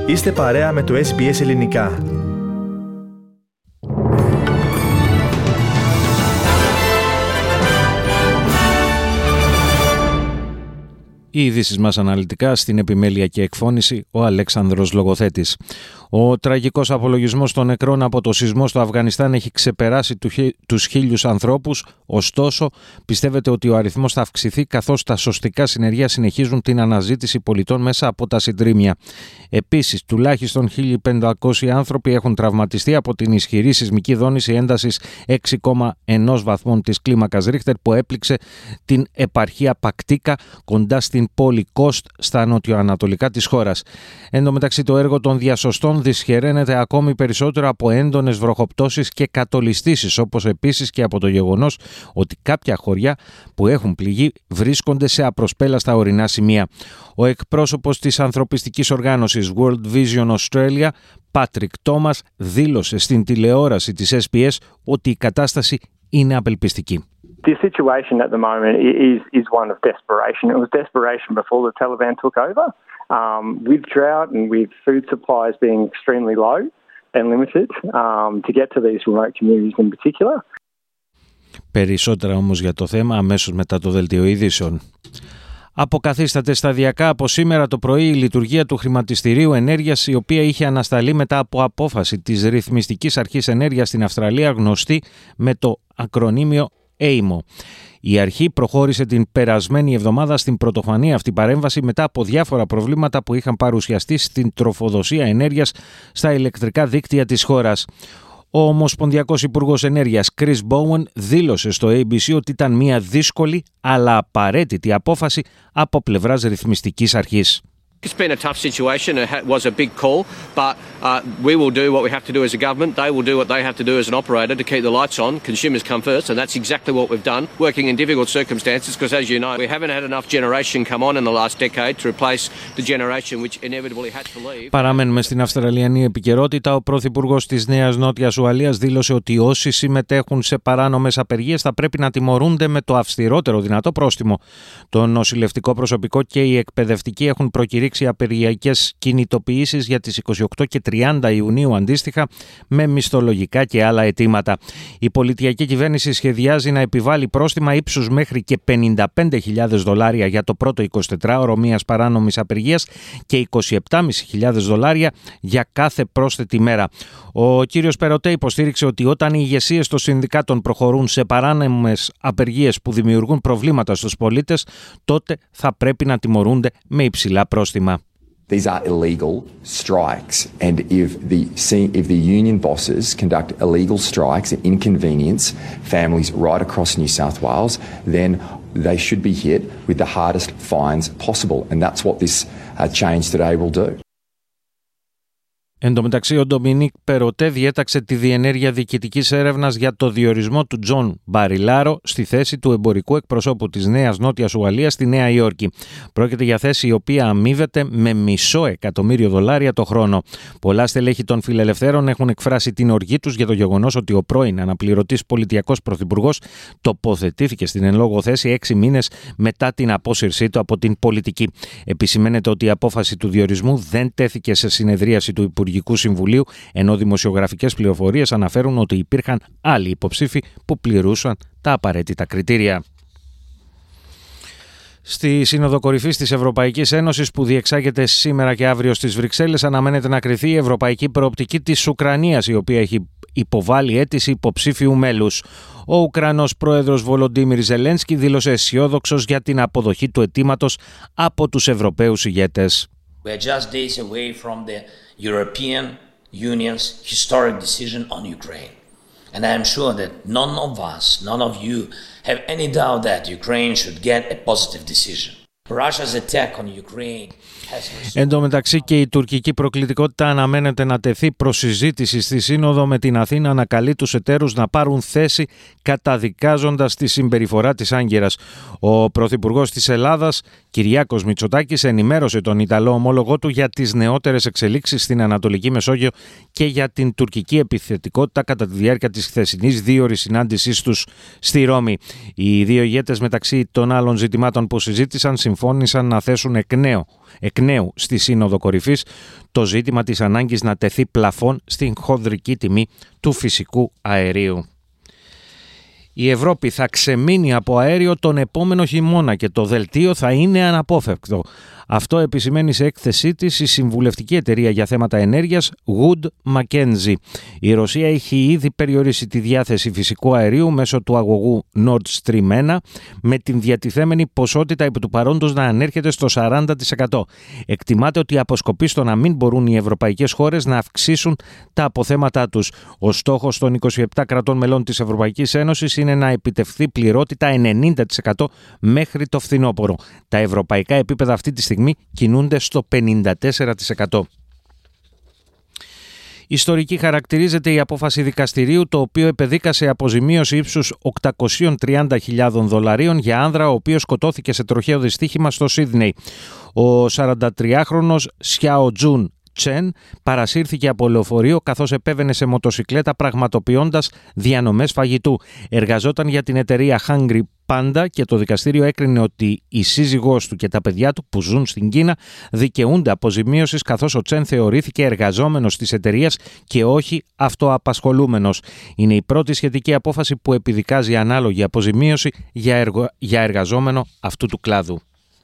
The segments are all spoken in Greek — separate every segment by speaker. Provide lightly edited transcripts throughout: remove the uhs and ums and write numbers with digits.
Speaker 1: Είστε παρέα με το SBS Ελληνικά.
Speaker 2: Οι ειδήσεις μας αναλυτικά, στην επιμέλεια και εκφώνηση ο Αλέξανδρος Λογοθέτης. Ο τραγικός απολογισμός των νεκρών από το σεισμό στο Αφγανιστάν έχει ξεπεράσει τους 1.000 ανθρώπους, ωστόσο πιστεύετε ότι ο αριθμός θα αυξηθεί καθώς τα σωστικά συνεργεία συνεχίζουν την αναζήτηση πολιτών μέσα από τα συντρίμμια. Επίσης, τουλάχιστον 1.500 άνθρωποι έχουν τραυματιστεί από την ισχυρή σεισμική δόνηση έντασης 6,1 βαθμών της κλίμακας Ρίχτερ που έπληξε την επαρχία Πακτίκα κοντά στην πόλη Κόστ στα νοτιοανατολικά της χώρας. Εν τω μεταξύ, το έργο των διασωστών δυσχεραίνεται ακόμη περισσότερο από έντονες βροχοπτώσεις και κατολιστήσεις, όπως επίσης και από το γεγονός ότι κάποια χωριά που έχουν πληγεί βρίσκονται σε απροσπέλαστα ορεινά σημεία. Ο εκπρόσωπος της ανθρωπιστικής οργάνωσης World Vision Australia, Patrick Thomas, δήλωσε στην τηλεόραση της SBS ότι η κατάσταση είναι απελπιστική.
Speaker 3: The situation at the moment is one of desperation. It was desperation before the Taliban took over, with drought and with food supplies being extremely low and limited to get to these remote communities in particular.
Speaker 2: Περισσότερα όμως για το θέμα αμέσως μετά το δελτίο ειδήσεων. Αποκαθίσταται σταδιακά από σήμερα το πρωί η λειτουργία του χρηματιστηρίου ενέργειας, η οποία είχε ανασταλεί μετά από απόφαση της Ρυθμιστικής Αρχής Ενέργειας στην Αυστραλία, γνωστή με το ακρονίμιο AEMO. Η αρχή προχώρησε την περασμένη εβδομάδα στην πρωτοφανή αυτή παρέμβαση μετά από διάφορα προβλήματα που είχαν παρουσιαστεί στην τροφοδοσία ενέργειας στα ηλεκτρικά δίκτυα της χώρας. Ο Ομοσπονδιακός Υπουργός Ενέργειας Chris Bowen δήλωσε στο ABC ότι ήταν μια δύσκολη αλλά απαραίτητη απόφαση από πλευράς ρυθμιστικής αρχής.
Speaker 4: It's been a tough situation. It was a big call, but we will do what we have to do as a government. They will do what they have to do as an operator to keep the lights on. Consumers come first, and that's exactly what we've done, working in difficult circumstances, because as you know, we haven't had enough generation come on in the last decade to replace the generation which inevitably had to leave.
Speaker 2: Παραμένουμε στην Αυστραλιανή επικαιρότητα. Ο Πρωθυπουργός της Νέας Νότιας Ουαλίας δήλωσε ότι όσοι συμμετέχουν σε παράνομες απεργίες θα πρέπει να τιμωρούνται με το αυστηρότερο δυνατό πρόστιμο. Το νοσηλευτικό προσωπικό και οι εκπαιδευτικοί έχουν προκηρύξει απεργιακές κινητοποιήσεις για τις 28 και 30 Ιουνίου αντίστοιχα, με μισθολογικά και άλλα αιτήματα. Η πολιτιακή κυβέρνηση σχεδιάζει να επιβάλλει πρόστιμα ύψους μέχρι και $55,000 για το πρώτο 24ωρο μιας παράνομης απεργίας και $27,500 για κάθε πρόσθετη μέρα. Ο κύριος Περοτέ υποστήριξε ότι όταν οι ηγεσίες των συνδικάτων προχωρούν σε παράνομες απεργίες που δημιουργούν προβλήματα στους πολίτες, τότε θα πρέπει να τιμωρούνται με υψηλά πρόστιμα.
Speaker 5: These are illegal strikes, and if the union bosses conduct illegal strikes and inconvenience families right across New South Wales, then they should be hit with the hardest fines possible, and that's what this change today will do.
Speaker 2: Εν τω μεταξύ, ο Ντομινίκ Περοτέ διέταξε τη διενέργεια διοικητικής έρευνας για το διορισμό του Τζον Μπαριλάρο στη θέση του εμπορικού εκπροσώπου της Νέας Νότιας Ουαλίας στη Νέα Υόρκη. Πρόκειται για θέση η οποία αμείβεται με $500,000 το χρόνο. Πολλά στελέχη των φιλελευθέρων έχουν εκφράσει την οργή τους για το γεγονός ότι ο πρώην αναπληρωτής πολιτιακός πρωθυπουργός τοποθετήθηκε στην εν λόγω θέση 6 μήνες μετά την απόσυρσή του από την πολιτική. Επισημαίνεται ότι η απόφαση του διορισμού δεν τέθηκε σε συνεδρίαση του Υπουργικού Συμβουλίου, ενώ δημοσιογραφικές πληροφορίες αναφέρουν ότι υπήρχαν άλλοι υποψήφοι που πληρούσαν τα απαραίτητα κριτήρια. Στη Σύνοδο Κορυφής της Ευρωπαϊκής Ένωσης που διεξάγεται σήμερα και αύριο στις Βρυξέλλες αναμένεται να κριθεί η ευρωπαϊκή προοπτική της Ουκρανίας, η οποία έχει υποβάλει αίτηση υποψήφιου μέλους. Ο Ουκρανός πρόεδρος Βολοντίμιρ Ζελένσκι δήλωσε αισιόδοξος για την αποδοχή του αιτήματος από τους Ευρωπαίους ηγέτες.
Speaker 6: We are just days away from the European Union's historic decision on Ukraine. And I am sure that none of us, none of you have any doubt that Ukraine should get a positive decision. Russia's attack on Ukraine.
Speaker 2: Εν τω μεταξύ και η τουρκική προκλητικότητα αναμένεται να τεθεί προς συζήτηση στη Σύνοδο, με την Αθήνα να καλεί τους εταίρους να πάρουν θέση καταδικάζοντας τη συμπεριφορά της Άγκυρας. Ο Πρωθυπουργός της Ελλάδας, Κυριάκος Μητσοτάκης, ενημέρωσε τον Ιταλό ομόλογό του για τις νεότερες εξελίξεις στην Ανατολική Μεσόγειο και για την τουρκική επιθετικότητα κατά τη διάρκεια της χθεσινής δίωρης συνάντησής τους στη Ρώμη. Οι δύο ηγέτες, μεταξύ των άλλων ζητημάτων που συζήτησαν, συμφώνησαν συμφώνησαν να θέσουν εκ νέου στη Σύνοδο Κορυφής το ζήτημα της ανάγκης να τεθεί πλαφόν στην χονδρική τιμή του φυσικού αερίου. Η Ευρώπη θα ξεμείνει από αέριο τον επόμενο χειμώνα και το δελτίο θα είναι αναπόφευκτο. Αυτό επισημαίνει σε έκθεσή της η συμβουλευτική εταιρεία για θέματα ενέργειας Wood Mackenzie. Η Ρωσία έχει ήδη περιορίσει τη διάθεση φυσικού αερίου μέσω του αγωγού Nord Stream 1 με την διατηθέμενη ποσότητα επί του παρόντος να ανέρχεται στο 40%. Εκτιμάται ότι αποσκοπεί στο να μην μπορούν οι ευρωπαϊκές χώρες να αυξήσουν τα αποθέματά τους. Ο στόχος των 27 κρατών μελών της Ευρωπαϊκής Ένωσης είναι να επιτευχθεί πληρότητα 90% μέχρι το φθινόπωρο. Τα ευρωπαϊκά επίπεδα αυτή τη στιγμή κινούνται στο 54%. Ιστορική χαρακτηρίζεται η απόφαση δικαστηρίου, το οποίο επεδίκασε αποζημίωση ύψους $830,000 για άνδρα ο οποίος σκοτώθηκε σε τροχαίο δυστύχημα στο Σίδνεϊ. Ο 43χρονος Σιάο Τζουν Τσεν παρασύρθηκε από λεωφορείο καθώς επέβαινε σε μοτοσικλέτα πραγματοποιώντας διανομές φαγητού. Εργαζόταν για την εταιρεία Hungry Panda και το δικαστήριο έκρινε ότι η σύζυγός του και τα παιδιά του που ζουν στην Κίνα δικαιούνται αποζημίωσης, καθώς ο Τσεν θεωρήθηκε εργαζόμενος της εταιρείας και όχι αυτοαπασχολούμενος. Είναι η πρώτη σχετική απόφαση που επιδικάζει ανάλογη αποζημίωση για εργαζόμενο αυτού του κλάδου.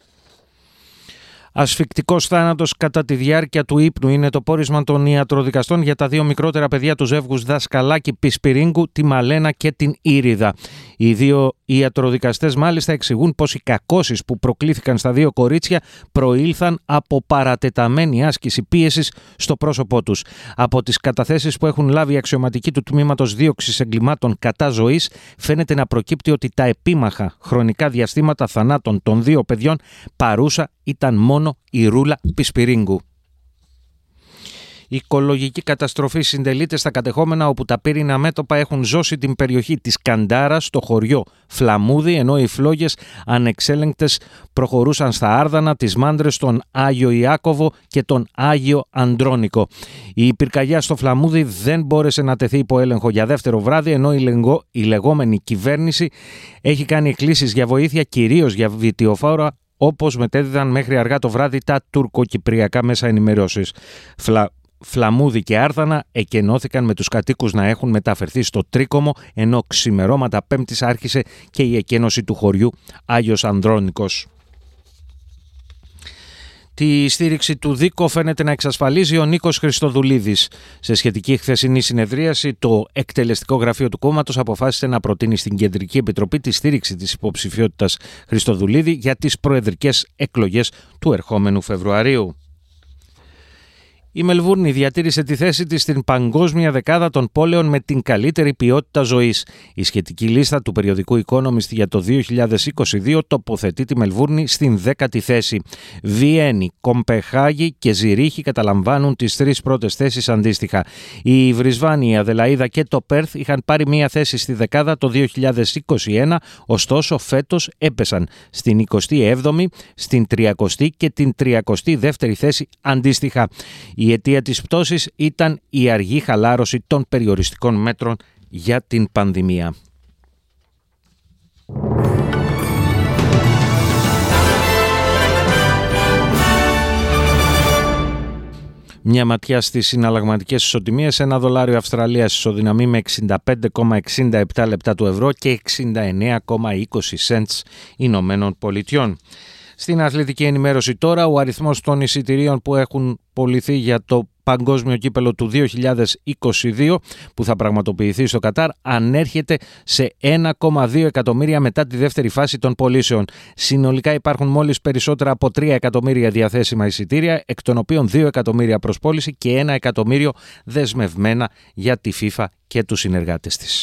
Speaker 2: Ασφυκτικός θάνατος κατά τη διάρκεια του ύπνου είναι το πόρισμα των ιατροδικαστών για τα δύο μικρότερα παιδιά του ζεύγους Δασκαλάκη Πισπυρίγκου, τη Μαλένα και την Ήριδα. Οι δύο ιατροδικαστές μάλιστα εξηγούν πως οι κακώσεις που προκλήθηκαν στα δύο κορίτσια προήλθαν από παρατεταμένη άσκηση πίεσης στο πρόσωπό τους. Από τις καταθέσεις που έχουν λάβει οι αξιωματικοί του Τμήματος Δίωξης Εγκλημάτων κατά ζωής, φαίνεται να προκύπτει ότι τα επίμαχα χρονικά διαστήματα θανάτων των δύο παιδιών παρούσα ήταν μόνο η Ρούλα Πισπυρίγκου. Η οικολογική καταστροφή συντελείται στα κατεχόμενα, όπου τα πύρινα μέτωπα έχουν ζώσει την περιοχή της Καντάρας στο χωριό Φλαμούδη, ενώ οι φλόγες ανεξέλεγκτες προχωρούσαν στα Άρδανα, τις Μάντρες, τον Άγιο Ιάκωβο και τον Άγιο Αντρόνικο. Η πυρκαγιά στο Φλαμούδη δεν μπόρεσε να τεθεί υπό έλεγχο για δεύτερο βράδυ, ενώ η λεγόμενη κυβέρνηση έχει κάνει εκκλήσεις για βοήθεια, κυρίως για βιτιοφόρα, όπως μετέδιδαν μέχρι αργά το βράδυ τα τουρκοκυπριακά μέσα ενημερώσεις. Φλαμούδη και Άρδανα εκενώθηκαν με τους κατοίκους να έχουν μεταφερθεί στο Τρίκομο, ενώ ξημερώματα Πέμπτης άρχισε και η εκένωση του χωριού Άγιος Ανδρώνικος. Τη στήριξη του ΔΙΚΟ φαίνεται να εξασφαλίζει ο Νίκος Χριστοδουλίδης. Σε σχετική χθεσινή συνεδρίαση, το εκτελεστικό γραφείο του κόμματος αποφάσισε να προτείνει στην Κεντρική Επιτροπή τη στήριξη της υποψηφιότητας Χριστοδουλίδη για τις προεδρικές εκλογές του ερχόμενου Φεβρουαρίου. Η Μελβούρνη διατήρησε τη θέση της στην παγκόσμια δεκάδα των πόλεων με την καλύτερη ποιότητα ζωής. Η σχετική λίστα του περιοδικού Economist για το 2022 τοποθετεί τη Μελβούρνη στην 10η θέση. Βιέννη, Κομπεχάγη και Ζηρίχη καταλαμβάνουν τις τρεις πρώτες θέσεις αντίστοιχα. Η Βρισβάνη, η Αδελαΐδα και το Πέρθ είχαν πάρει μία θέση στη δεκάδα το 2021, ωστόσο φέτος έπεσαν στην 27η, στην 30η και την 32η θέση αντίστοιχα. Η αιτία της πτώσης ήταν η αργή χαλάρωση των περιοριστικών μέτρων για την πανδημία. Μια ματιά στις συναλλαγματικές ισοτιμίες. Ένα δολάριο Αυστραλίας ισοδυναμεί με 65,67 λεπτά του ευρώ και 69,20 cents Ηνωμένων Πολιτειών. Στην αθλητική ενημέρωση τώρα, ο αριθμός των εισιτηρίων που έχουν πωληθεί για το παγκόσμιο κύπελο του 2022 που θα πραγματοποιηθεί στο Κατάρ ανέρχεται σε 1,2 εκατομμύρια μετά τη δεύτερη φάση των πωλήσεων. Συνολικά υπάρχουν μόλις περισσότερα από 3 εκατομμύρια διαθέσιμα εισιτήρια, εκ των οποίων 2 εκατομμύρια προς πώληση και 1 εκατομμύριο δεσμευμένα για τη FIFA και τους συνεργάτες της.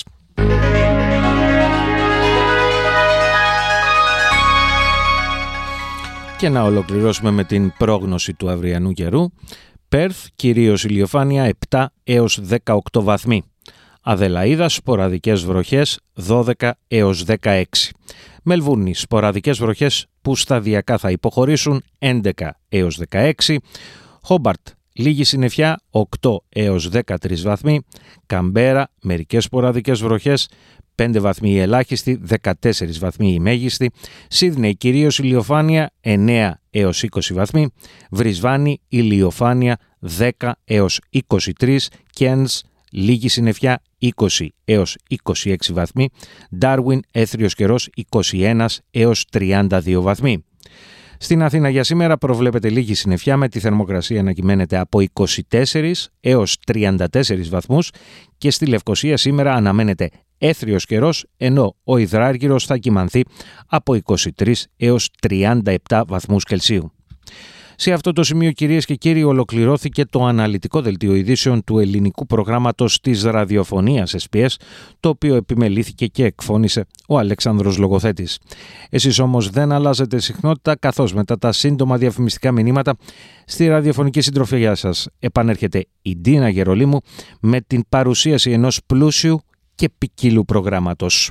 Speaker 2: Και να ολοκληρώσουμε με την πρόγνωση του αυριανού καιρού. Πέρθ, κυρίως ηλιοφάνεια 7 έως 18 βαθμοί. Αδελαΐδα, σποραδικές βροχές 12 έως 16. Μελβούρνη, σποραδικές βροχές που σταδιακά θα υποχωρήσουν 11 έως 16. Χόμπαρτ, λίγη συννεφιά 8 έως 13 βαθμοί, Καμπέρα μερικές σποραδικές βροχές 5 βαθμοί η ελάχιστη, 14 βαθμοί η μέγιστη, Σίδνεϊ κυρίως ηλιοφάνεια 9 έως 20 βαθμοί, Βρισβάνη ηλιοφάνεια 10 έως 23, Κένς λίγη συννεφιά 20 έως 26 βαθμοί, Ντάρουιν έθριος καιρός 21 έως 32 βαθμοί. Στην Αθήνα για σήμερα προβλέπεται λίγη συννεφιά με τη θερμοκρασία να κυμαίνεται από 24 έως 34 βαθμούς και στη Λευκοσία σήμερα αναμένεται έθριος καιρός, ενώ ο υδράργυρος θα κυμανθεί από 23 έως 37 βαθμούς Κελσίου. Σε αυτό το σημείο, κυρίες και κύριοι, ολοκληρώθηκε το αναλυτικό δελτίο ειδήσεων του ελληνικού προγράμματος της ραδιοφωνίας SBS, το οποίο επιμελήθηκε και εκφώνησε ο Αλέξανδρος Λογοθέτης. Εσείς όμως δεν αλλάζετε συχνότητα, καθώς μετά τα σύντομα διαφημιστικά μηνύματα στη ραδιοφωνική συντροφιά σας επανέρχεται η Ντίνα Γερολίμου με την παρουσίαση ενός πλούσιου και ποικίλου προγράμματος.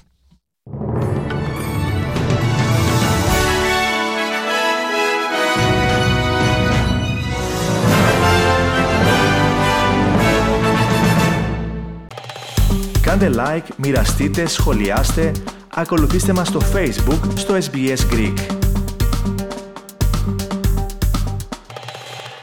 Speaker 1: Κάντε like, μοιραστείτε, σχολιάστε, ακολουθήστε μας στο Facebook, στο SBS Greek.